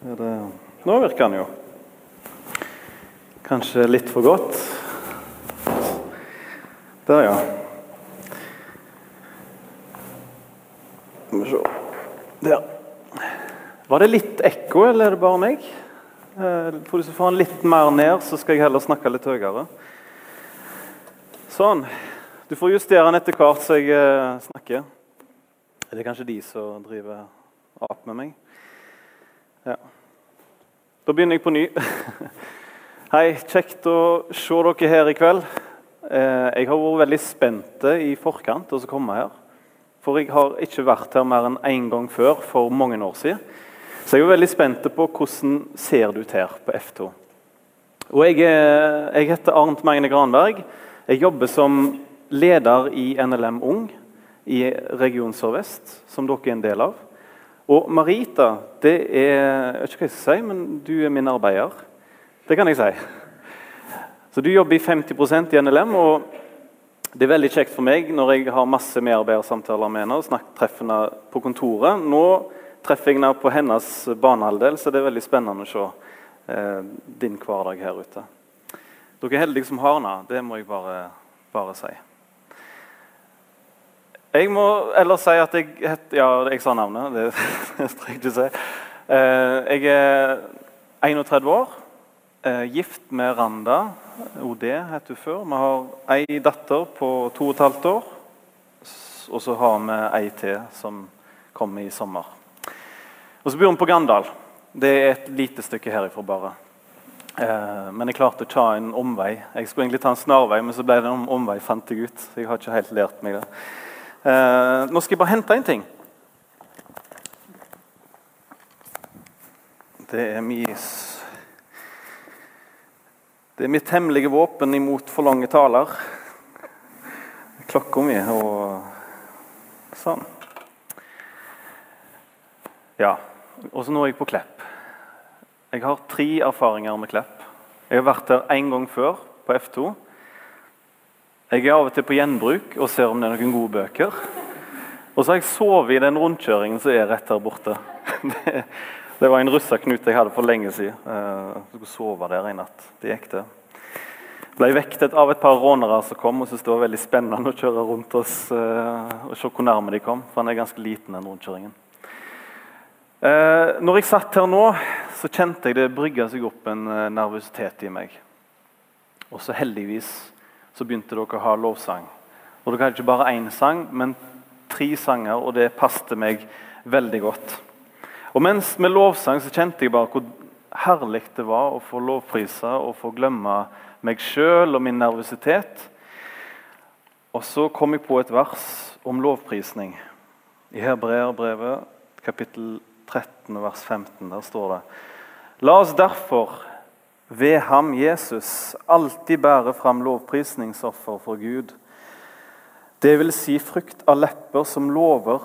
Nå virker den jo. Kanskje litt for godt. Der, ja. Skal vi se. Der. Var det litt ekko, eller er det bare meg? Hvis du får den litt mer ned, så skal jeg heller snakke litt høyere. Sånn. Du får justere den etter hvert så jeg snakker. Det er kanskje de som driver opp med meg. Ja. Da begynner jeg på ny. Hei, kjekt å se dere her i kveld. Jeg har vært veldig spent i forkant til å komme her. For jeg har ikke vært her mer enn en gang før, for mange år siden. Så jeg er veldig spent på hvordan ser det ut her på F2. Og jeg heter Arnt Magne Granberg. Jeg jobber som leder i NLM Ung i Region Sør-Vest, som dere er en del av. Og Marita, det er, jeg vet ikke hva jeg skal si, men du er min arbeider. Det kan jeg si. Så du jobber i 50% i NLM, og det er veldig kjekt for meg når jeg har masse medarbeidersamtaler med henne og treffer henne på kontoret. Nå treffer jeg henne på hennes banehalvdel, så det er veldig spennende å se din hverdag her ute. Dere er heldige som har henne, det må jeg bare si. Jeg må ellers si at jeg sa navnet, det skal jeg ikke si. Jeg er 31 år, gift med Randa, OD heter hun før. Vi har en datter på 2,5 år, og så har vi en til som kommer i sommer. Og så bor hun på Gandal. Det er et lite stykke herifra bare. Men jeg klarte å ta en omvei. Jeg skulle egentlig ta en snarvei, men så ble det en omvei, fant jeg ut. Jeg har ikke helt lært meg det. Nå skal jeg bare hente en ting. Det er mitt hemmelige våpen imot for lange taler. Klokka mi og sånn. Ja, og så nå er jeg på Klepp. Jeg har 3 erfaringer med Klepp. Jeg har vært der en gang før på F2. Jeg er av og til på gjenbruk og ser om det er noen gode bøker. Og så har jeg sovet i den rundkjøringen som er rett her borte. Det var en russerknut jeg hadde for lenge siden. Jeg skulle sove der en natt. Det gikk det. Jeg ble vektet av et par rånere som kom, og synes det var veldig spennende å kjøre rundt oss og se hvor nærme de kom, for han er ganske liten, den rundkjøringen. Når jeg satt her nå, så kjente jeg det brygget seg opp en nervøsitet i meg. Og så heldigvis så begynte dere å ha lovsang. Og dere hadde ikke bare en sang, men 3 sanger, og det passte meg veldig godt. Og mens med lovsang så kjente jeg bare hvor herlig det var å få lovprise og få glemme meg selv og min nervøsitet. Og så kom jeg på et vers om lovprisning. I Hebreerbrevet, kapittel 13, vers 15, der står det: La oss derfor ved ham, Jesus, alltid bære fram lovprisningsoffer for Gud. Det vil si frukt av lepper som lover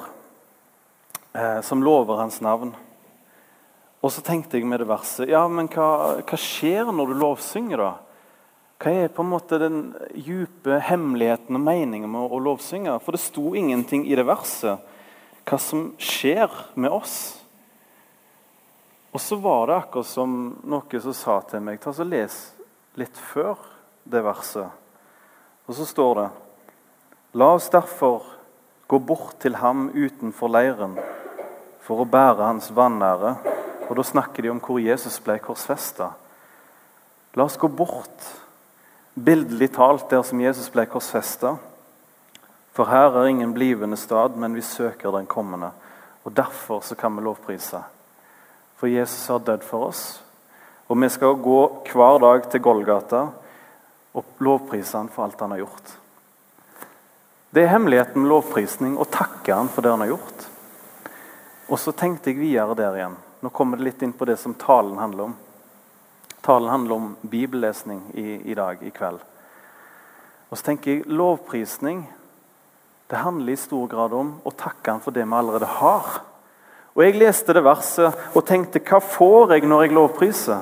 hans navn. Og så tenkte jeg med det verset, ja, men hva skjer når du lovsynger da? Hva er på en måte den dype hemmeligheten og meningen med å lovsynge? For det sto ingenting i det verset hva som skjer med oss. Og så var det akkurat som noe som sa til meg, ta så les litt før det verset. Og så står det: La oss derfor gå bort til ham utenfor leiren for å bære hans vanære. Og da snakker de om hvor Jesus ble korsfestet. La oss gå bort, bildelig talt der som Jesus ble korsfestet. For her er ingen blivende stad, men vi søker den kommende. Og derfor så kan vi lovprise. For Jesus har dødd for oss, og vi skal gå hver dag til Golgata og lovprise han for alt han har gjort. Det er hemmeligheten med lovprisning, å takke han for det han har gjort. Og så tenkte jeg videre der igjen. Nå kommer det litt inn på det som talen handler om. Talen handler om bibellesning i dag, i kveld. Og så tenker jeg, lovprisning, det handler i stor grad om å takke han for det vi allerede har. Og jeg leste det verset og tenkte, hva får jeg når jeg lovpriser?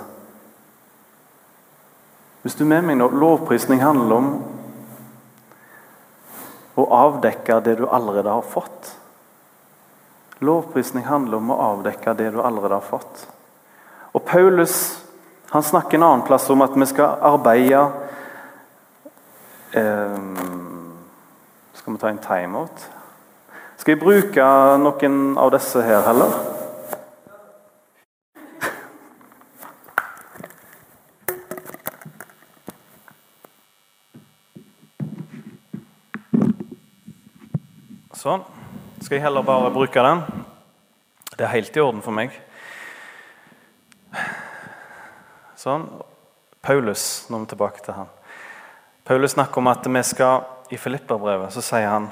Hvis du er med meg nå, lovprisning handler om å avdekke det du allerede har fått. Lovprisning handler om å avdekke det du allerede har fått. Og Paulus, han snakker en annen plass om at vi skal arbeide. Skal vi ta en timeout? Skal jeg bruke noen av disse her heller? Sånn. Skal jeg heller bare bruke den? Det er helt i orden for meg. Sånn. Paulus, nå er vi tilbake til han. Paulus snakker om at vi skal, i Filipperbrevet, så sier han: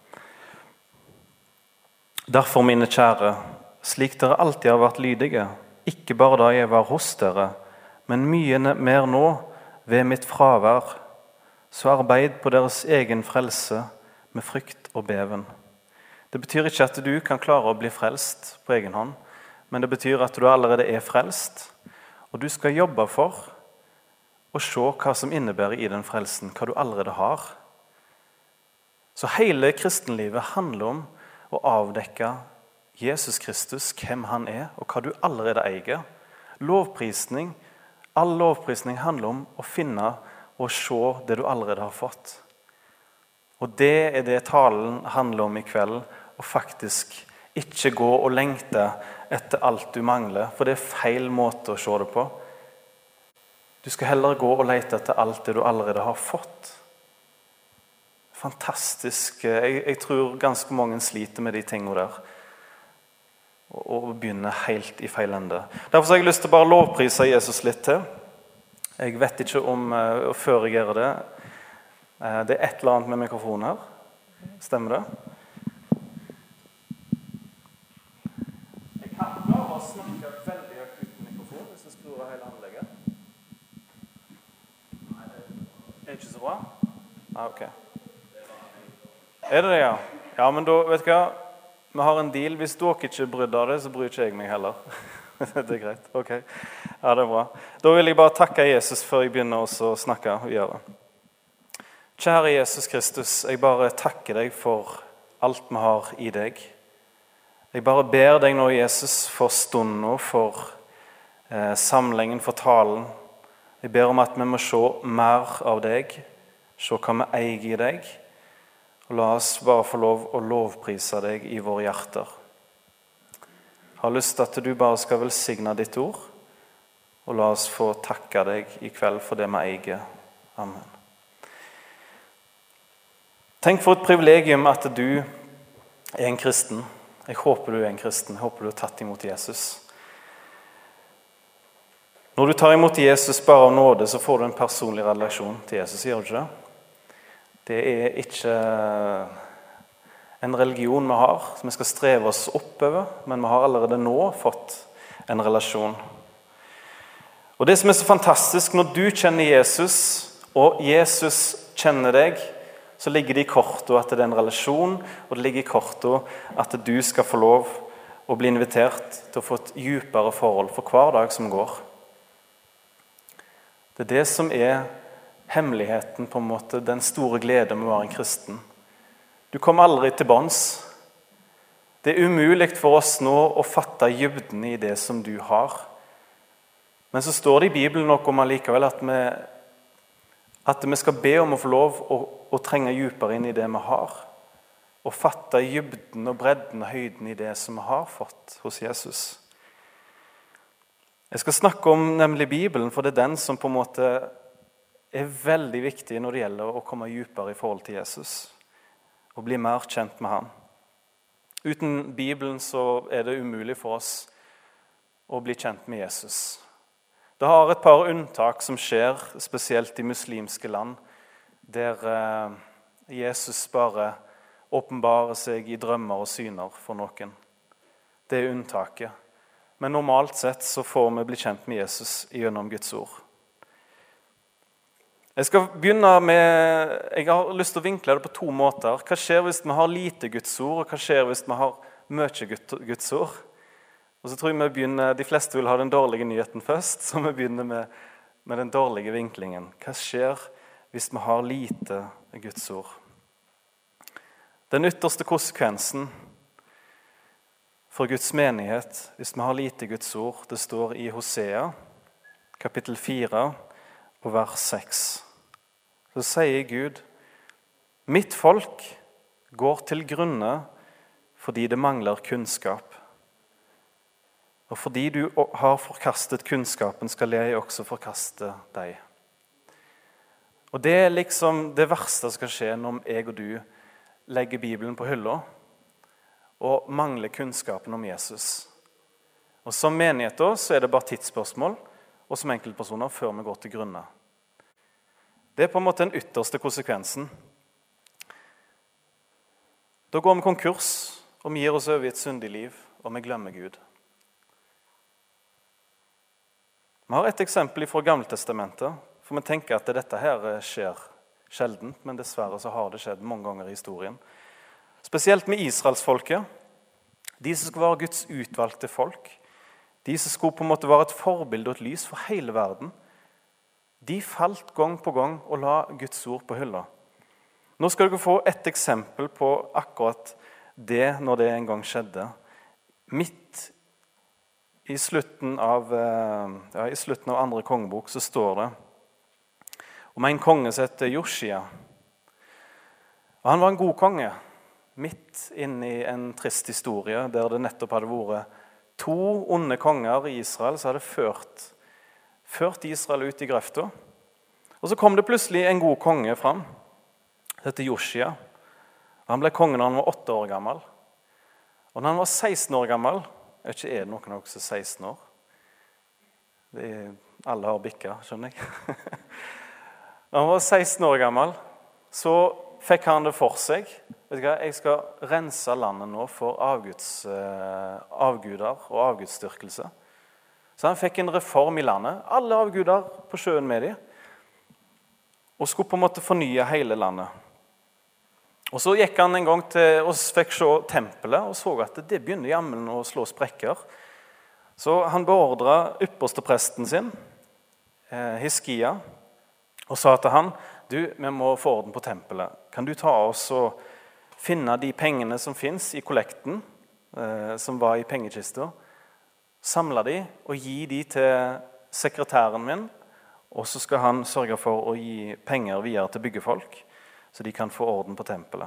Derfor, mine kjære, slik dere alltid har vært lydige, ikke bare da jeg var hos dere, men mye mer nå ved mitt fravær, så arbeid på deres egen frelse med frykt og beven. Det betyr ikke at du kan klare å bli frelst på egen hånd, men det betyr at du allerede er frelst, og du skal jobbe for å se hva som innebærer i den frelsen, hva du allerede har. Så hele kristenlivet handler om å avdekke Jesus Kristus, hvem han er, og hva du allerede eier. All lovprisning handler om å finne og se det du allerede har fått. Og det er det talen handler om i kveld, og faktisk ikke gå og lengte etter alt du mangler, for det er feil måte å se det på. Du skal heller gå og lete etter alt det du allerede har fått. Fantastisk. Jeg tror ganske mange sliter med de tingene der, og begynner helt i feil ende. Derfor har jeg lyst til å bare lovprise Jesus litt til. Jeg vet ikke om, før jeg gjør det, det er et eller annet med mikrofonen her. Stemmer det? Snakke veldig høyt uten mikrofon hvis du skrur av hele anlegget. Nei, det er ikke så bra? Ok. Er det det, ja? Ja, men da, vet du hva? Vi har en deal. Hvis dere ikke bryr av det, så bryr ikke jeg meg heller. Det er greit, ok. Ja, det er bra. Da vil jeg bare takke Jesus før jeg begynner å snakke videre. Kjære Jesus Kristus, jeg bare takker deg for alt vi har i deg. Jeg bare ber deg nå, Jesus, for stunden og for samlingen, for talen. Jeg ber om at vi må se mer av deg, se hva vi eier i deg, og la oss bare få lov å lovprise deg i våre hjerter. Jeg har lyst til at du bare skal velsigne ditt ord, og la oss få takke deg i kveld for det vi eier. Amen. Tenk for et privilegium at du er en kristen. Jeg håper du er en kristen. Jeg håper du har tatt imot Jesus. Når du tar imot Jesus bare av nåde, så får du en personlig relasjon til Jesus, gjør du ikke det? Det er ikke en religion vi har, som vi skal streve oss oppover, men vi har allerede nå fått en relasjon. Og det som er så fantastisk, når du kjenner Jesus, og Jesus kjenner deg, så ligger det i kortet at det er en relasjon, og det ligger i kortet at du skal få lov å bli invitert til å få et djupere forhold for hver dag som går. Det er det som er hemmeligheten, på en måte, den store glede med å være en kristen. Du kommer aldri til bunns. Det er umulig for oss nå å fatte dybden i det som du har. Men så står det i Bibelen noe om allikevel at vi skal be om å få lov å trenge dypere inn i det vi har, og fatte dybden og bredden og høyden i det som vi har fått hos Jesus. Jeg skal snakke om nemlig Bibelen, for det er den som på en måte er veldig viktig når det gjelder å komme dypere i forhold til Jesus, og bli mer kjent med han. Uten Bibelen så er det umulig for oss å bli kjent med Jesus. Det har et par unntak som skjer, spesielt i muslimske land, der Jesus bare åpenbarer seg i drømmer og syner for noen. Det er unntaket. Men normalt sett så får vi bli kjent med Jesus gjennom Guds ord. Jeg har lyst til å vinkle det på to måter. Hva skjer hvis vi har lite Guds ord, og hva skjer hvis vi har mye Guds ord? Og så tror jeg de fleste vil ha den dårlige nyheten først, så vi begynner med den dårlige vinklingen. Hva skjer hvis vi har lite Guds ord? Den ytterste konsekvensen for Guds menighet hvis vi har lite Guds ord. Det står i Hosea, kapittel 4, og vers 6. Så sier Gud, mitt folk går til grunne fordi det mangler kunnskap. Og fordi du har forkastet kunnskapen, skal jeg også forkaste deg. Og det er liksom det verste som skal skje når jeg og du legger Bibelen på hylla og mangler kunnskapen om Jesus. Og som menigheter så er det bare tidsspørsmål, og som enkeltpersoner før vi går til grunne. Det er på en måte den ytterste konsekvensen. Da går vi konkurs, og vi gir oss over i et syndig liv, og vi glemmer Gud. Vi har et eksempel fra Gamle Testamentet, for vi tenker at dette her skjer sjeldent, men dessverre så har det skjedd mange ganger i historien. Spesielt med Israelsfolket, de som skulle være Guds utvalgte folk, de som skulle på en måte være et forbilde og et lys for hele verden, de falt gang på gang og la Guds ord på hylla. Nå skal dere få et eksempel på akkurat det når det en gang skjedde. Midt i slutten av andre kongebok så står det om en konge som heter Josia. Og han var en god konge, midt inne i en trist historie der det nettopp hadde vært 2 onde konger i Israel som hadde ført Israel ut i grøfta. Og så kom det plutselig en god konge fram. Det heter Josia. Han ble konge når han var 8 år gammel. Og når han var 16 år gammel, er det noen av dere som er 16 år? Alle har bikka, skjønner jeg. Når han var 16 år gammel, så fikk han det for seg. Vet du hva? Jeg skal rense landet nå for avguder og avgudsdyrkelse. Så han fikk en reform i landet. Alle avguder på sjøen med dem. Og skulle på en måte fornye hele landet. Og så gikk han en gang til og fikk se tempelet og så at det begynner jammen å slå sprekker. Så han beordret ypperste presten sin, Hiskia, og sa til han, du, vi må få orden på tempelet. Kan du ta oss og finne de pengene som finnes i kollekten, som var i pengekista, samle de og gi de til sekretæren min, og så skal han sørge for å gi penger videre til byggefolk, så de kan få orden på tempelet.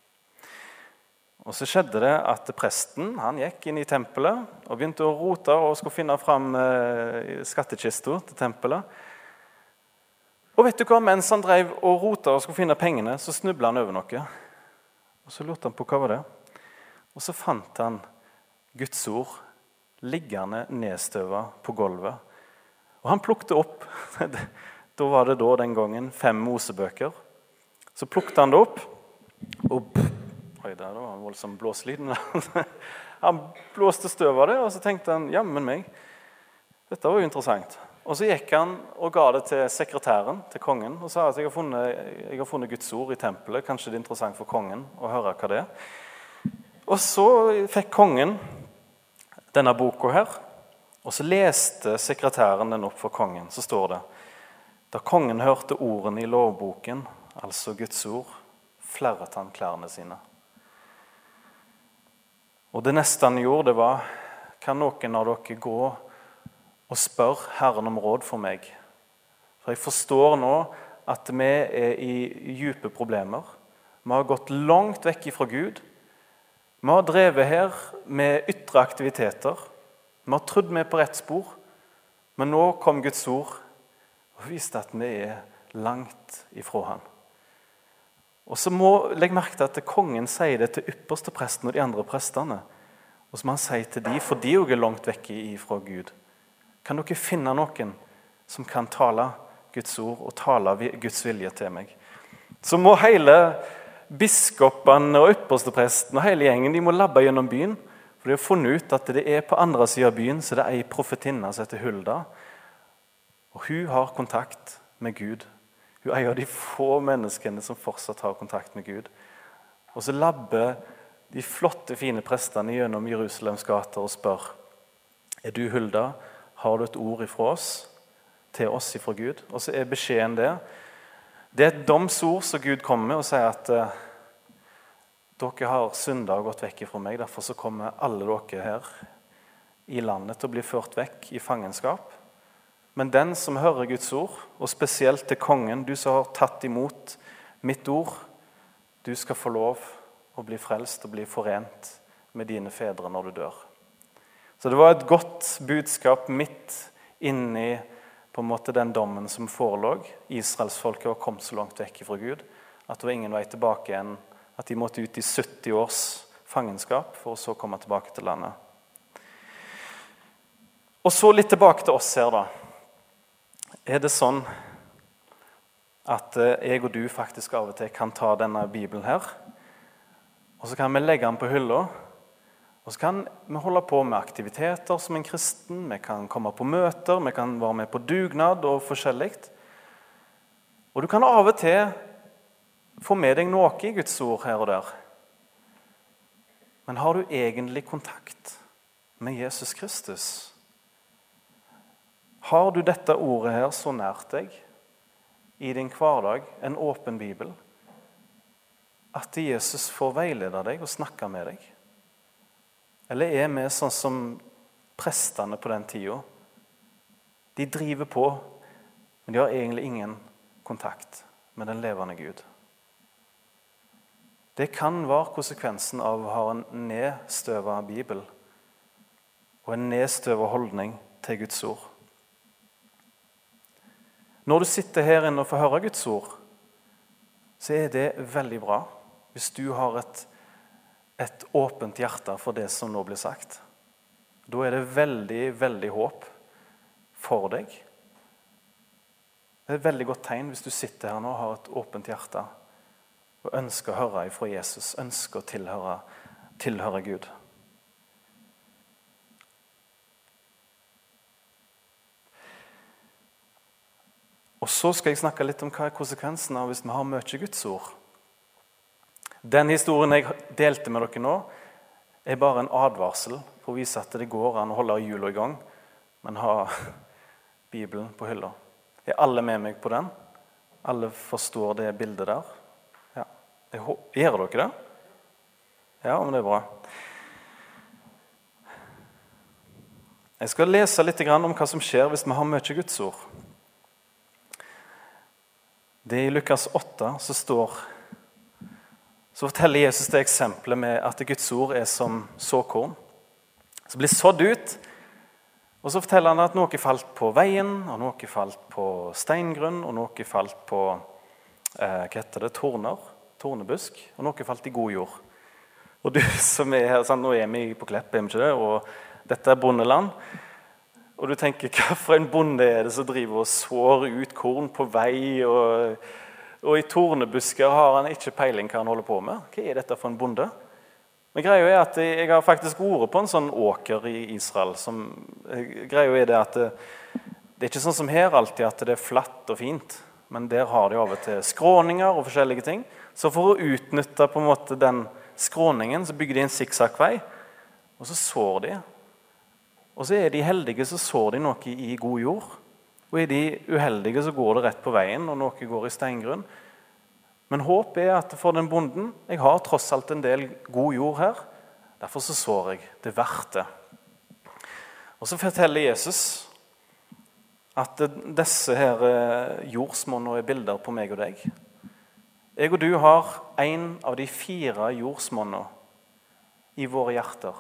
Og så skjedde det at presten, han gikk inn i tempelet og begynte å rote og skulle finne frem skattekista til tempelet. Og vet du hva, mens han drev og rota og skulle finne pengene, så snublet han over noe. Og så lurte han på hva var det. Og så fant han Guds ord liggende nedstøvet på gulvet. Og han plukte opp, da var det den gangen 5 Mosebøker. Så plukte han det opp, og oi, der var en voldsom blåslyd. Han blåste støv av det, og så tenkte han, jammen meg, dette var jo interessant. Og så gikk han og ga det til sekretæren, til kongen, og sa at jeg har funnet Guds ord i tempelet, kanskje det er interessant for kongen å høre hva det er. Og så fikk kongen denne boka her, og så leste sekretæren den opp for kongen, så står det, da kongen hørte ordene i lovboken, altså Guds ord, flerret han klærne sine. Og det neste han gjorde, det var, kan noen av dere gå og spør Herren om råd for meg? For jeg forstår nå at vi er i dype problemer. Vi har gått langt vekk fra Gud. Vi har drevet her med ytre aktiviteter. Vi har trodd vi på rett spor. Men nå kom Guds ord og viste at vi er langt ifra han. Og så legg merke til at kongen sier det til ypperste presten og de andre prestene. Og så må han si til de, for de er jo langt vekk ifra Gud. Kan dere finne noen som kan tale Guds ord og tale Guds vilje til meg? Så må hele biskopen og ypperste presten og hele gjengen, de må labbe gjennom byen, for de har funnet ut at det er på andre siden av byen, så det er en profetinne som heter Hulda, og hun har kontakt med Gud. Hun er av de få menneskene som fortsatt har kontakt med Gud. Og så labber de flotte, fine prestene gjennom Jerusalems gater og spør, er du Hulda? Har du et ord ifra oss, til oss ifra Gud? Og så er beskjeden det. Det er et domsord som Gud kommer med og sier at dere har syndet og gått vekk fra meg, derfor så kommer alle dere her i landet til å bli ført vekk i fangenskap. Men den som hører Guds ord, og spesielt til kongen, du som har tatt imot mitt ord, du skal få lov å bli frelst og bli forent med dine fedre når du dør. Så det var et godt budskap midt inni på en måte den dommen som forelå. Israelsfolket var kommet så langt vekk fra Gud at det var ingen vei tilbake igjen, at de måtte ut i 70 års fangenskap for å så komme tilbake til landet. Og så litt tilbake til oss her da. Er det sånn at jeg og du faktisk av og til kan ta denne Bibelen her, og så kan vi legge den på hylla, og så kan vi holde på med aktiviteter som en kristen, vi kan komme på møter, vi kan være med på dugnad og forskjellig. Og du kan av og til få med deg noe i Guds ord her og der. Men har du egentlig kontakt med Jesus Kristus? Har du dette ordet her så nært deg i din hverdag, en åpen Bibel, at Jesus får veilede deg og snakke med deg? Eller er vi sånn som prestene på den tiden? De driver på, men de har egentlig ingen kontakt med den levende Gud. Det kan være konsekvensen av å ha en nedstøvet Bibel og en nedstøvet holdning til Guds ord. Når du sitter her inne og får høre Guds ord, så er det veldig bra hvis du har et åpent hjerte for det som nå blir sagt. Da er det veldig, veldig håp for deg. Det er et veldig godt tegn hvis du sitter her nå og har et åpent hjerte og ønsker å høre fra Jesus, ønsker å tilhøre Gud. Og så skal jeg snakke litt om hva er konsekvensen av hvis vi har mye Guds ord. Den historien jeg delte med dere nå er bare en advarsel for å vise at det går an å holde jula i gang, men ha Bibelen på hylla. Er alle med meg på den? Alle forstår det bildet der? Ja. Gjør dere det? Ja, men det er bra. Jeg skal lese litt om hva som skjer hvis vi har mye Guds ord. Det er i Lukas 8 så forteller Jesus det eksempelet med at Guds ord er som såkorn. Så blir sådd ut, og så forteller han at noe falt på veien, og noe falt på steingrunn, og noe falt på tornebusk, og noe falt i god jord. Og du som er her, nå er vi på Klepp, er vi ikke det? Og dette er bondeland. Og du tenker, hva for en bonde er det som driver og sår ut korn på vei, og i tornebusker har han ikke peiling hva han holder på med? Hva er dette for en bonde? Men greia er at jeg har faktisk vært på en sånn åker i Israel. Greia er det at det er ikke sånn som her alltid at det er flatt og fint, men der har de av og til skråninger og forskjellige ting. Så for å utnytte på en måte den skråningen, så bygger de en zigzagvei, og så sår de. Og så er de heldige, så sår de noe i god jord. Og er de uheldige, så går det rett på veien, og noe går i steingrunn. Men håp er at for den bonden, jeg har tross alt en del god jord her, derfor så sår jeg, det er verdt det. Og så forteller Jesus at disse her jordsmånene er bilder på meg og deg. Jeg og du har en av de 4 jordsmånene i våre hjerter.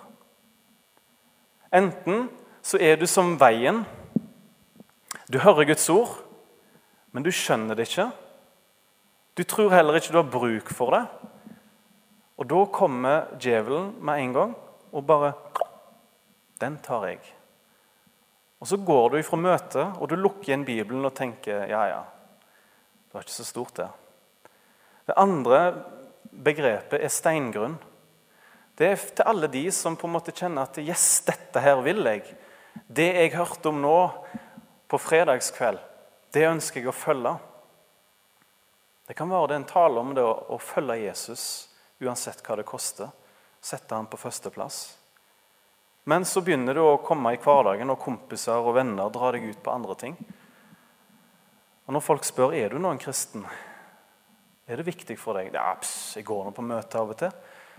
Enten så er du som veien, du hører Guds ord, men du skjønner det ikke. Du tror heller ikke du har bruk for det. Og da kommer djevelen med en gang, og bare, den tar jeg. Og så går du fra møtet, og du lukker igjen Bibelen og tenker, ja, det var ikke så stort det. Det andre begrepet er steingrunn. Det er til alle de som på en måte kjenner at yes, dette her vil jeg. Det jeg hørte om nå på fredagskveld, det ønsker jeg å følge. Det kan være det en tale om det å følge Jesus, uansett hva det koster. Sette han på første plass. Men så begynner du å komme i hverdagen, og kompiser og venner drar deg ut på andre ting. Og når folk spør, er du nå en kristen? Er det viktig for deg? Ja, jeg går nå på møte av og til.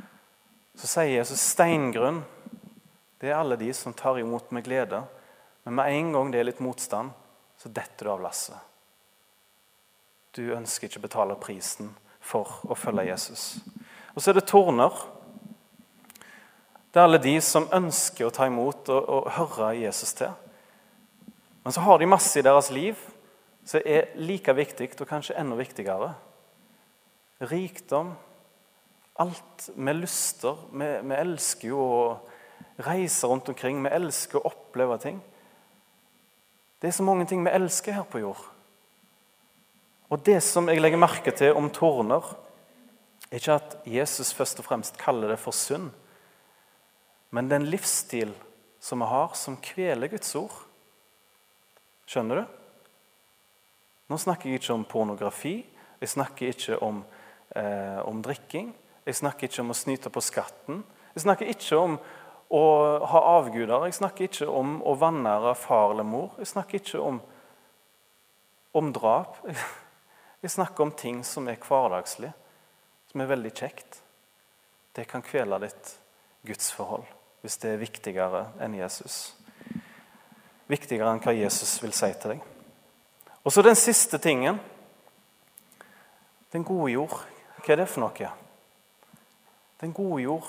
så sier Jesus steingrunn. Det alle de som tar imot med glede. Men med en gang det litt motstand, så detter du av lasset. Du ønsker ikke betale prisen for å følge Jesus. Og så det torner. Det alle de som ønsker å ta imot og høre Jesus til. Men så har de masse i deres liv som like viktig og kanskje enda viktigere. Rikdom, alt med lyster. Vi elsker jo å reise rundt omkring. Vi elsker å oppleve ting. Det så mange ting vi elsker her på jord. Og det som jeg legger merke til om torner, ikke at Jesus først og fremst kaller det for synd, men den livsstil som vi har, som kveler Guds ord. Skjønner du? Nå snakker jeg ikke om pornografi, jeg snakker ikke om drikking, jeg snakker ikke om å snyte på skatten, jeg snakker ikke om å ha avguder, jeg snakker ikke om å vanære far eller mor, jeg snakker ikke om drap, jeg snakker om ting som hverdagslig, som veldig kjekt. Det kan kvele ditt gudsforhold, hvis det viktigere enn Jesus. Viktigere enn hva Jesus vil si til deg. Og så den siste tingen, den gode jord. Hva det for noe? Den gode jord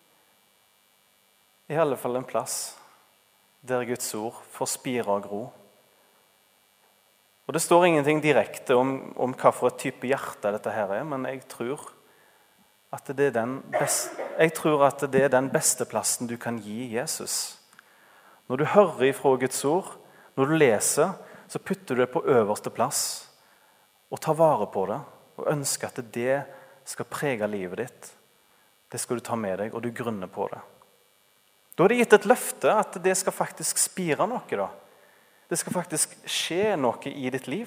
i alle fall en plass der Guds ord får spire og gro. Og det står ingenting direkte om hva for et type hjerte dette her men jeg tror at det er den beste plassen du kan gi Jesus. Når du hører ifra Guds ord, når du leser, så putter du det på øverste plass og tar vare på det og ønsker at det skal prege livet ditt. Det skal du ta med deg, og du grunner på det. Da er det gitt et løfte at det skal faktisk spire noe da. Det skal faktisk skje noe i ditt liv.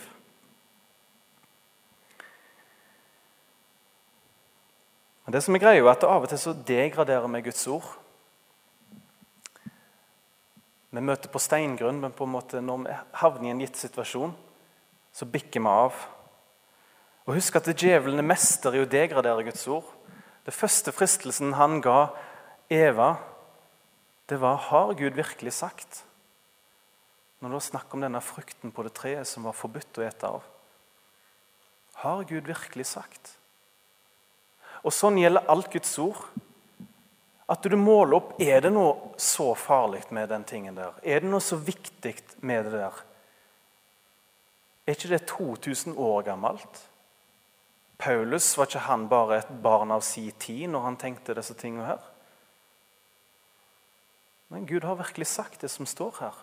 Men det som greier er at av og til så degraderer vi Guds ord. Vi møter på steingrunn, men på en måte når vi havner i en gitt situasjon, så bikker vi av. Og husk at djevelen mester i å degradere Guds ord. Det første fristelsen han ga Eva, det var, har Gud virkelig sagt? Når det var snakk om denne frukten på det treet som var forbudt å ete av. Har Gud virkelig sagt? Og sånn gjelder alt Guds ord. At du måler opp, er det noe så farlig med den tingen der? Er det noe så viktig med det der? Er ikke det 2000 år gammelt? Paulus, var ikke han bare et barn av sin tid når han tenkte disse tingene her? Men Gud har virkelig sagt det som står her.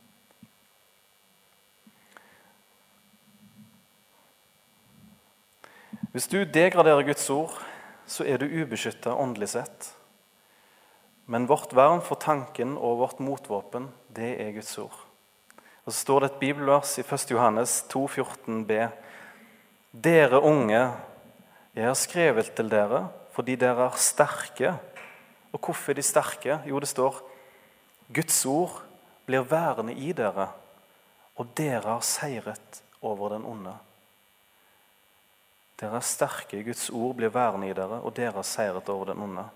Hvis du degraderer Guds ord, så er du ubeskyttet åndelig sett. Men vårt vern for tanken og vårt motvåpen, det er Guds ord. Og så står det et bibelvers i 1. Johannes 2,14b. Dere unge, jeg har skrevet til dere, fordi dere er sterke. Og hvorfor er de sterke? Jo, det står, Guds ord blir værende i dere, og dere har seiret over den onde. Dere er sterke, Guds ord blir værende i dere, og dere har seiret over den onde.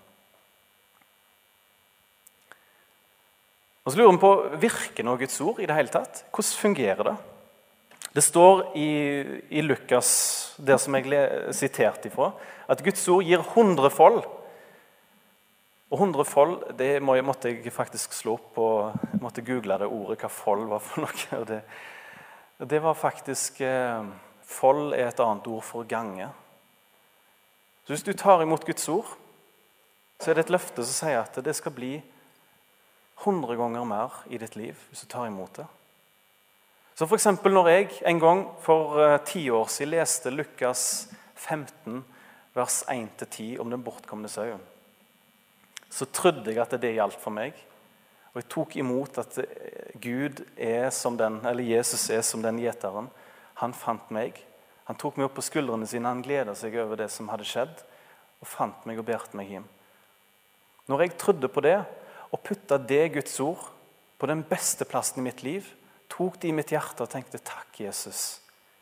Og så lurer vi på, virker nå Guds ord i det hele tatt? Hvordan fungerer det? Det står i Lukas, der som jeg siterte ifra, at Guds ord gir 100 fold. Og 100 fold, det måtte jeg faktisk slå opp på, jeg måtte google det ordet, hva fold var for noe. Og det var faktisk, fold er et annet ord for gange. Så hvis du tar imot Guds ord, så er det et løfte som sier at det skal bli 100 ganger mer i ditt liv hvis du tar imot det. Så for eksempel når jeg en gang for 10 år siden leste Lukas 15, vers 1-10 om den bortkomne sauen, så trodde jeg at det gjaldt for meg. Og jeg tok imot at Gud er som den, eller Jesus er som den gjeteren. Han fant meg. Han tok meg opp på skuldrene sine, han gledet seg over det som hadde skjedd, og fant meg og bærte meg hjem. Når jeg trodde på det, og puttet det Guds ord på den beste plassen i mitt liv, tok det i mitt hjerte og tenkte, takk Jesus.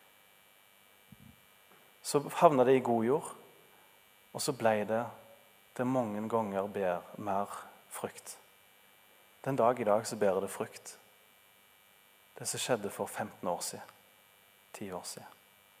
Så havnet det i god jord, og så ble det det mange ganger ber mer frukt. Den dag i dag så ber det frukt. Det som skjedde for 15 år siden, 10 år siden.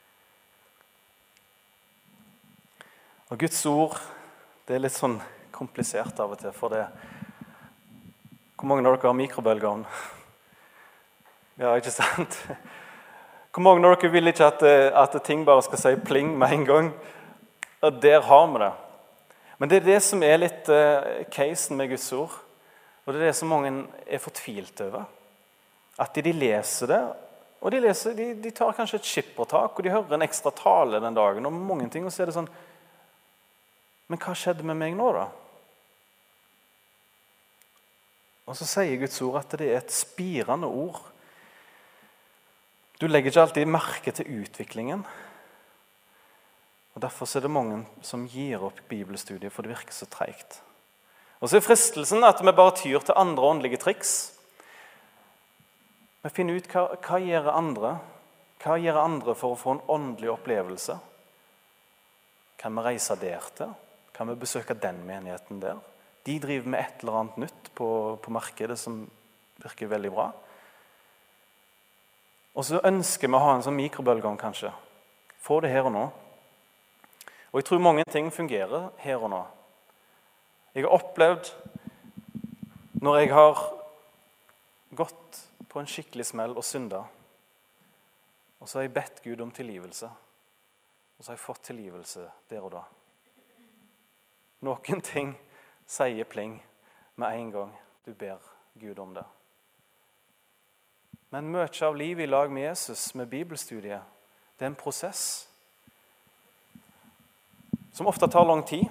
Og Guds ord, det er litt sånn komplisert av og til, for det. Hvor mange av dere har mikrobølgeovn? Ja, ikke sant? Hvor mange av dere vil ikke at ting bare skal si pling med en gang? Og der har vi det. Men det er det som er litt casen med Guds ord. Og det er det som mange er fortvilt over. At de leser det, og de tar kanskje et skippertak, og de hører en ekstra tale den dagen, og mange ting, og så er det sånn, men hva skjedde med meg nå da? Og så sier Guds ord at det er et spirende ord. Du legger ikke alltid merke til utviklingen. Og derfor er det mange som gir opp bibelstudiet, for det virker så tregt. Og så er fristelsen at vi bare tyr til andre åndelige triks. Vi finner ut hva gjør andre? Hva gjør andre for å få en åndelig opplevelse? Kan vi reise der til? Kan vi besøke den menigheten der? De driver med et eller annet nytt på markedet som virker veldig bra. Og så ønsker vi å ha en sånn mikrobølgeovn kanskje. Få det her og nå. Og jeg tror mange ting fungerer her og nå. Jeg har opplevd, når jeg har gått på en skikkelig smell og syndet, og så har jeg bedt Gud om tilgivelse, og så har jeg fått tilgivelse der og da. Noen ting sier pling med en gang du ber Gud om det. Men mye av livet i lag med Jesus, med bibelstudiet, det er en prosess som ofte tar lang tid.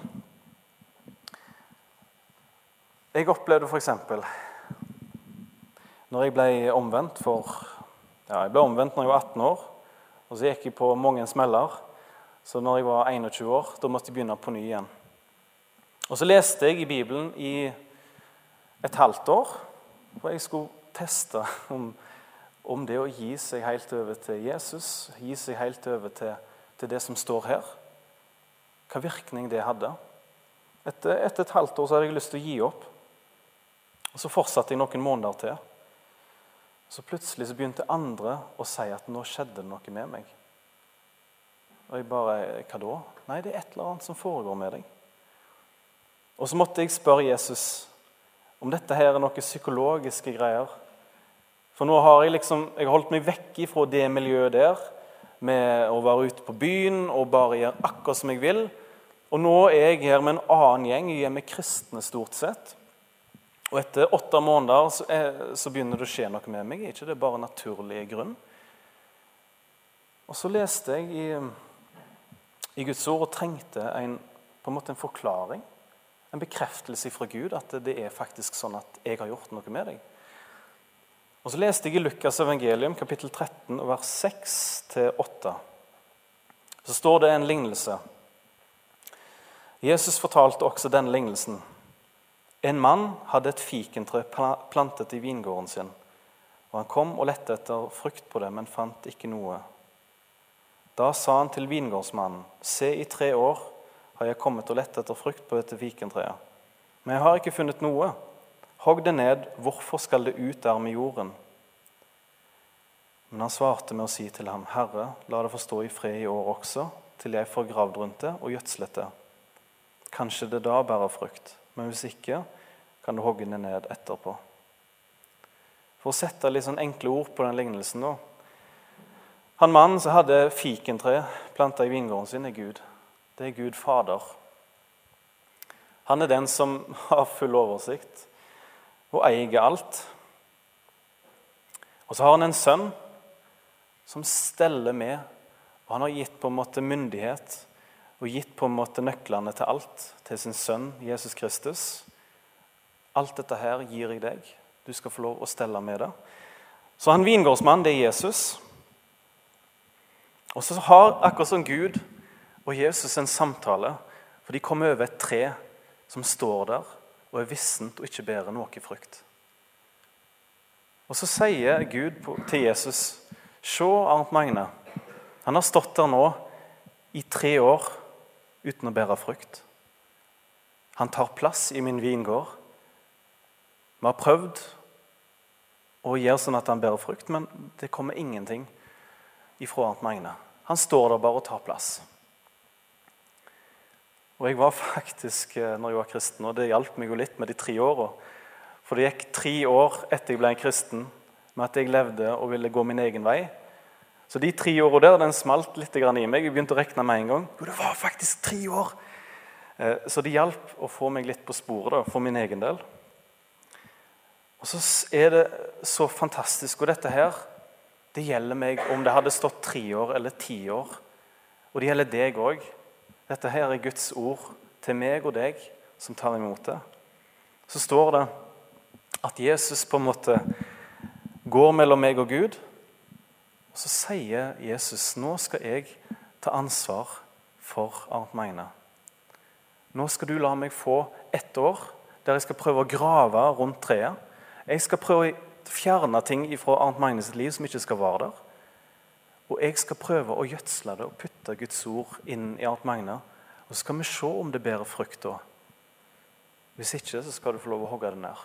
Jeg opplevde for eksempel, når jeg ble omvendt jeg ble omvendt når jeg var 18 år, og så gikk jeg på mange smeller, så når jeg var 21 år, da måtte jeg begynne på ny igjen. Og så leste jeg i Bibelen i et halvt år, for jeg skulle teste om det å gi seg helt over til Jesus, gi seg helt over til det som står her, hva virkning det hadde. Etter et halvt år så hadde jeg lyst til å gi opp, og så fortsatte jeg noen måneder til. Så plutselig så begynte andre å si at nå skjedde det noe med meg. Og jeg bare, hva da? Nei, det er et eller annet som foregår med deg. Og så måtte jeg spørre Jesus om dette her er noen psykologiske greier. For nå har jeg holdt meg vekk fra det miljøet der, med å være ute på byen og bare gjøre akkurat som jeg vil. Og nå er jeg her med en annen gjeng, jeg er med kristne stort sett. Og etter 8 måneder så begynner det å skje noe med meg, ikke det er bare naturlig grunn. Og så leste jeg i Guds ord og trengte på en måte en forklaring. En bekreftelse fra Gud at det er faktisk sånn at jeg har gjort noe med deg. Og så leste jeg i Lukas evangelium, kapittel 13, vers 6-8. Så står det en lignelse. Jesus fortalte også den lignelsen. En mann hadde et fikentrø plantet i vingården sin, og han kom og lette etter frukt på det, men fant ikke noe. Da sa han til vingårdsmannen, se, i 3 år har jeg kommet og lett etter frukt på dette fikentreet. Men jeg har ikke funnet noe. Hogg det ned, hvorfor skal det ut der med jorden? Men han svarte med å si til ham, Herre, la det få stå i fred i år også, til jeg får gravd rundt det og gjødslet det. Kanskje det da bærer frukt, men hvis ikke, kan du hogge det ned etterpå. For å sette litt sånn enkle ord på den lignelsen da. Han mannen som hadde fikentre plantet i vingården sin er Gud. Det er Gud Fader. Han er den som har full oversikt og eier alt. Og så har han en sønn som steller med, og han har gitt på en måte myndighet og gitt på en måte nøklene til alt, til sin sønn Jesus Kristus. Alt dette her gir jeg deg. Du skal få lov å stelle med det. Så han vingårdsmann, det er Jesus. Og så har akkurat som Gud og Jesus en samtale, for de kommer over et tre som står der og er vissent og ikke bærer noe frukt. Og så sier Gud til Jesus, se Arnt Magne, han har stått der nå i 3 år uten å bære frukt. Han tar plass i min vingård. Vi har prøvd å gjøre sånn at han bærer frukt, men det kommer ingenting ifra Arnt Magne. Han står der bare og tar plass. Og jeg var faktisk, når jeg var kristen, og det hjalp meg jo litt med de 3 årene, for det gikk 3 år etter jeg ble en kristen, med at jeg levde og ville gå min egen vei. Så de 3 årene der, den smalt litt i meg. Jeg begynte å rekne med en gang. Jo, det var faktisk 3 år! Så det hjalp å få meg litt på sporet da, for min egen del. Og så er det så fantastisk, og dette her, det gjelder meg om det hadde stått 3 år eller 10 år. Og det gjelder deg også. Dette her er Guds ord til meg og deg som tar imot det. Så står det at Jesus på en måte går mellom meg og Gud, og så sier Jesus, nå skal jeg ta ansvar for Arnt Magne. Nå skal du la meg få 1 år, der jeg skal prøve å grave rundt treet. Jeg skal prøve å fjerne ting fra Arnt Magnes liv som ikke skal være der. Og jeg skal prøve å gjødsle det og putte Guds ord inn i Arnt Magne. Og så skal vi se om det bærer frukt da. Hvis ikke, så skal du få lov å hogge det ned.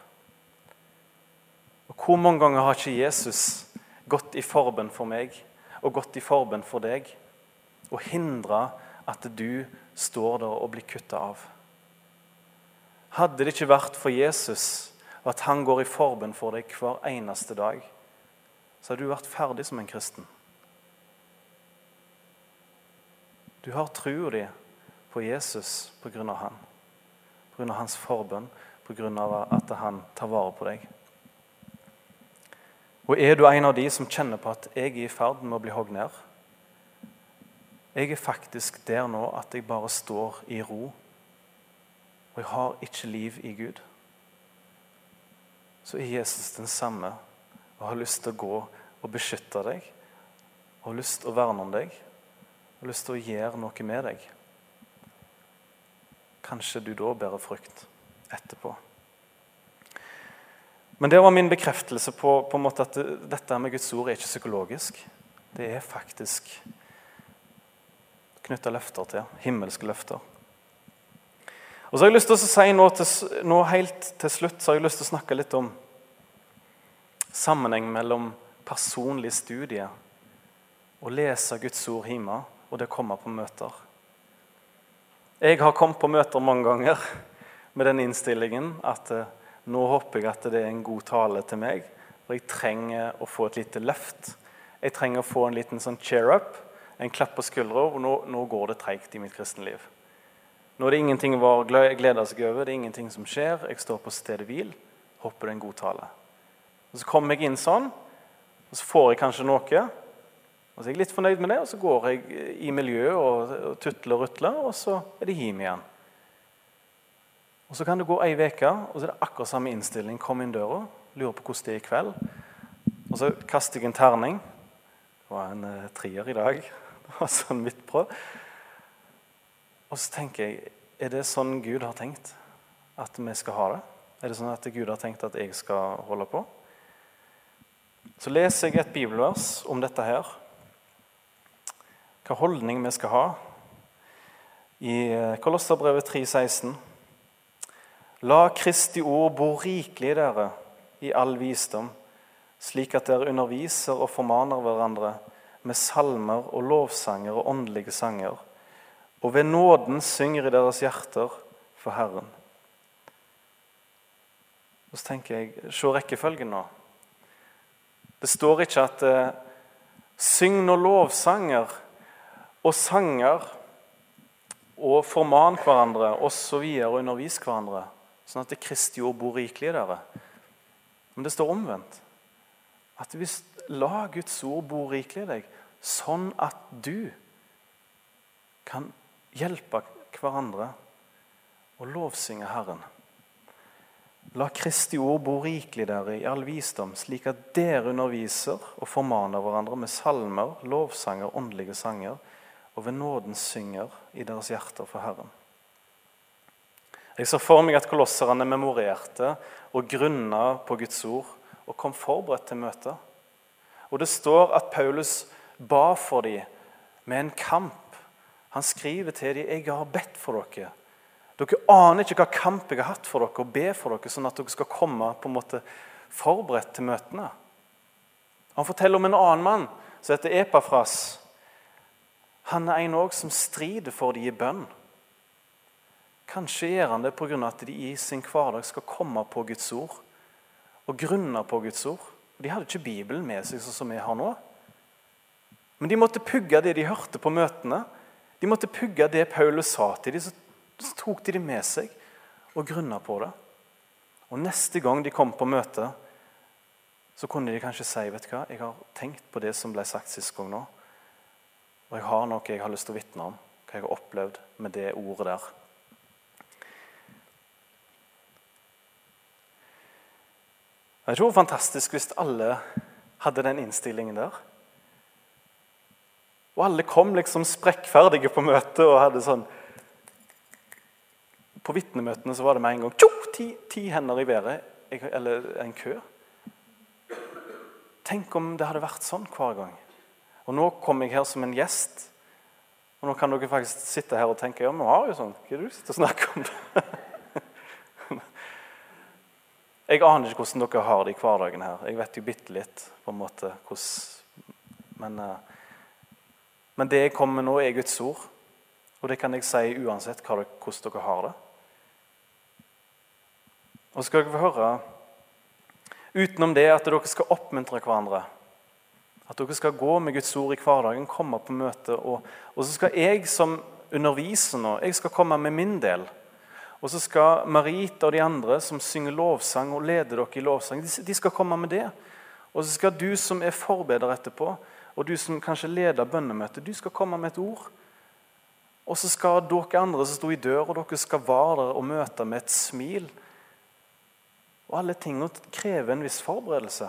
Og hvor mange ganger har ikke Jesus gått i forbønn for meg og gått i forbønn for deg og hindret at du står der og blir kuttet av? Hadde det ikke vært for Jesus og at han går i forbønn for deg hver eneste dag, så hadde du vært ferdig som en kristen. Du har troen din på Jesus på grunn av han, på grunn av hans forbønn, på grunn av at han tar vare på deg. Og er du en av de som kjenner på at jeg er i ferd med å bli hogd ned? Jeg er faktisk der nå at jeg bare står i ro, og jeg har ikke liv i Gud. Så er Jesus den samme, og har lyst til å gå og beskytte deg, og har lyst til å verne om deg, og har lyst til å gjøre noe med deg. Kanskje du da bærer frukt etterpå. Men det var min bekreftelse på en måte at dette med Guds ord er ikke psykologisk. Det er faktisk knyttet løfter til, himmelske løfter. Og så har jeg lyst til å si nå helt til slutt, så har jeg lyst til å snakke litt om sammenheng mellom personlig studie og lese Guds ord hjemme, og det å komme på møter. Jeg har kommet på møter mange ganger med den innstillingen at nå håper jeg at det er en god tale til meg, for jeg trenger å få et lite løft. Jeg trenger å få en liten sånn cheer up, en klapp på skuldra, og nå går det tregt i mitt kristenliv. Nå er det ingenting å glede seg over, det er ingenting som skjer, jeg står på stedet hvil, håper det er en god tale. Og så kommer jeg inn sånn, og så får jeg kanskje noe, og så er jeg litt fornøyd med det, og så går jeg i miljøet og tutler og rutler, og så er det hjem igjen. Og så kan det gå en veke, og så er det akkurat samme innstilling. Kom inn døra, lurer på hvordan det er i kveld. Og så kaster jeg en terning. Det var en 3er i dag. Det var sånn midt på. Og så tenker jeg, er det sånn Gud har tenkt at vi skal ha det? Er det sånn at Gud har tenkt at jeg skal holde på? Så leser jeg et bibelvers om dette her. Hva holdning vi skal ha. I Kolosserbrevet 3,16. La Kristi ord bo rikelig i dere i all visdom, slik at dere underviser og formaner hverandre med salmer og lovsanger og åndelige sanger, og ved nåden synger i deres hjerter for Herren. Og så tenker jeg, se rekkefølgen nå. Det står ikke at syng noen lovsanger og sanger og forman hverandre og så videre og undervis hverandre, sånn at det Kristi ord bor rikelig i dere. Men det står omvendt. At vi la Guds ord bo rikelig i deg, sånn at du kan hjelpe hverandre og lovsynge Herren. La Kristi ord bo rikelig i dere i all visdom, slik at dere underviser og formaner hverandre med salmer, lovsanger, åndelige sanger, og ved nåden synger i deres hjerter for Herren. Jeg så for meg at kolosserne memorerte og grunnet på Guds ord og kom forberedt til møtet. Og det står at Paulus ba for dem med en kamp. Han skriver til dem, jeg har bedt for dere. Dere aner ikke hva kamp jeg har hatt for dere, og be for dere, sånn at dere skal komme på en måte forberedt til møtene. Han forteller om en annen mann, som heter Epafras. Han en også som strider for de i bønn. Kanskje gjør han det på grunn av at de i sin hverdag skal komme på Guds ord, og grunne på Guds ord. De hadde ikke Bibelen med seg sånn som vi har nå. Men de måtte pugge det de hørte på møtene. De måtte pugge det Paulus sa til dem, så tok de det med seg og grunnet på det. Og neste gang de kom på møte, så kunne de kanskje si, vet du hva, jeg har tenkt på det som ble sagt sist gang nå, og jeg har noe jeg har lyst til å vitne om, hva jeg har opplevd med det ordet der. Jeg tror det var fantastisk hvis alle hadde den innstillingen der. Og alle kom liksom sprekkferdige på møte og hadde sånn. På vitnemøtene så var det med en gang 10 hender i været, eller en kø. Tenk om det hadde vært sånn hver gang. Og nå kom jeg her som en gjest, og nå kan dere faktisk sitte her og tenke, ja, men vi har jo sånn, hva er det du sitter og snakker om det? Jeg aner ikke hvordan dere har det i hverdagen her. Jeg vet jo bitte litt på en måte hvordan, men det jeg kommer med nå er Guds ord, og det kan jeg si uansett hvordan dere har det. Og så skal dere få høre, utenom det at dere skal oppmuntre hverandre, at dere skal gå med Guds ord i hverdagen, komme på møte, og så skal jeg som underviser nå, jeg skal komme med min del. Og så skal Marita og de andre som synger lovsang og leder dere i lovsang, de skal komme med det. Og så skal du som er forbeder etterpå, og du som kanskje leder bønnemøte, du skal komme med et ord. Og så skal dere andre som stod i dør, og dere skal være der og møte med et smil. Og alle tingene krever en viss forberedelse.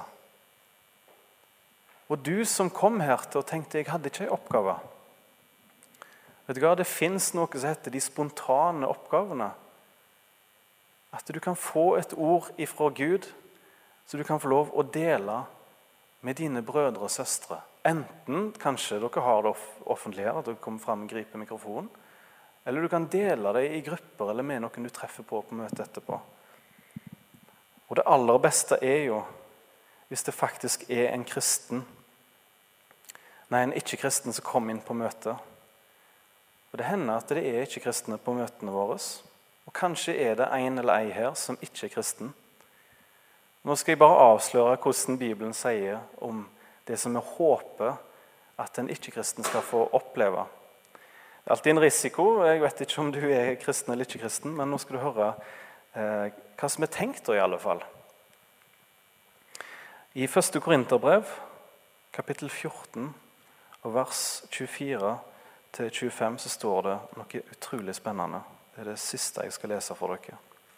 Og du som kom her til og tenkte, jeg hadde ikke en oppgave. Vet du hva, det finnes noe som heter de spontane oppgavene. At du kan få et ord ifra Gud, så du kan få lov å dele med dine brødre og søstre. Enten kanskje dere har det offentlig her, at dere kommer frem og griper mikrofonen, eller du kan dele det i grupper eller med noen du treffer på møtet etterpå. Og det aller beste er jo hvis det faktisk er en kristen, en ikke-kristen som kommer inn på møtet. Og det hender at det er ikke-kristne på møtene våre, og kanskje er det en eller ei her som ikke er kristen. Nå skal jeg bare avsløre hvordan Bibelen sier om det som vi håper at en ikke-kristen skal få oppleve. Det er alltid en risiko, jeg vet ikke om du er kristen eller ikke-kristen, men nå skal du høre hva som er tenkt da i alle fall. I 1. Korinterbrev, kapittel 14, og vers 24-25, så står det noe utrolig spennende. Det er det siste jeg skal lese for dere.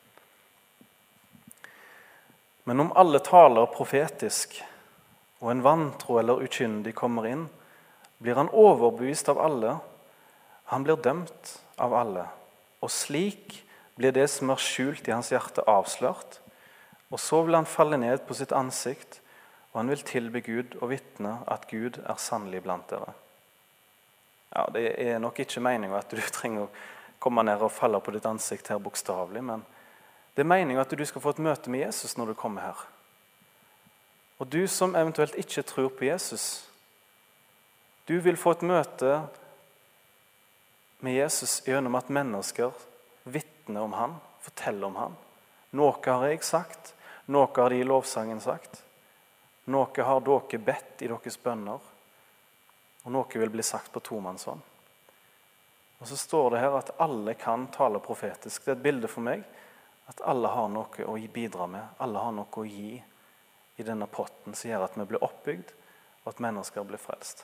Men om alle taler profetisk, og en vantro eller ukyndig kommer inn, blir han overbevist av alle, han blir dømt av alle, og slik blir det som er skjult i hans hjerte avslørt, og så vil han falle ned på sitt ansikt, og han vil tilbe Gud og vitne at Gud er sannelig blant dere. Ja, det er nok ikke meningen at du trenger å komme ned og falle på ditt ansikt her bokstavelig, men det er meningen at du skal få et møte med Jesus når du kommer her. Og du som eventuelt ikke tror på Jesus, du vil få et møte med Jesus gjennom at mennesker vitner om han, forteller om han. Noe har jeg sagt, noe har de i lovsangen sagt, noe har dere bedt i deres bønner, og noe vil bli sagt på tomannshånd. Og så står det her at alle kan tale profetisk. Det er et bilde for meg at alle har noe å bidra med, alle har noe å gi i denne potten som gjør at vi blir oppbygd, og at mennesker blir frelst.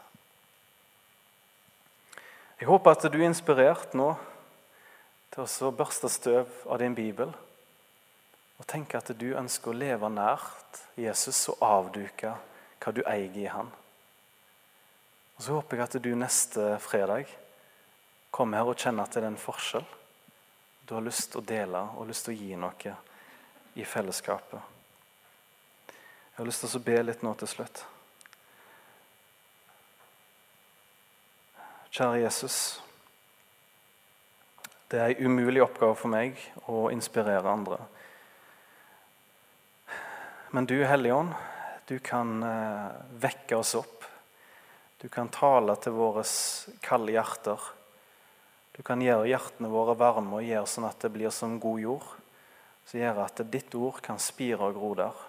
Jeg håper at du er inspirert nå til å børste støv av din bibel, og tenke at du ønsker å leve nært Jesus og avduke hva du eier i han. Og så håper jeg at du neste fredag kommer her og kjenner at det er en forskjell. Du har lyst til å dele og lyst til å gi noe i fellesskapet. Jeg har lyst til å be litt nå til slutt. Kjære Jesus, Det er en umulig oppgave for meg å inspirere andre. Men du, Hellige Ånd, du kan vekke oss opp. Du kan tale til våre kalde hjerter. Du kan gjøre hjertene våre varme og gjøre sånn at det blir som god jord. Så gjør at ditt ord kan spire og gro der.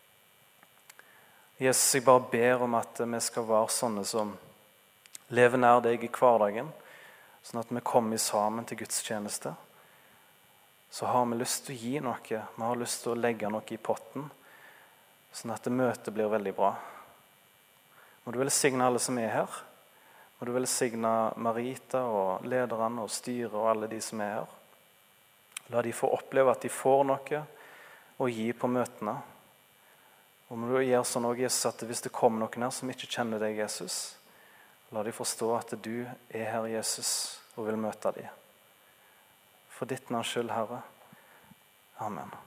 Jesus, jeg bare ber om at vi skal være sånne som lever nær deg i hverdagen, sånn at vi kommer sammen til Guds tjeneste. Så har vi lyst til å gi noe, vi har lyst til å legge noe i potten, sånn at det møtet blir veldig bra. Må du velsigne alle som er her. Må du velsigne Marita og lederne og styret og alle de som er her. La de få oppleve at de får noe å gi på møtene. Og må du gjøre sånn også, Jesus, at hvis det kommer noen her som ikke kjenner deg, Jesus, la de forstå at du er her, Jesus, og vil møte dem. For ditt navns skyld, Herre. Amen.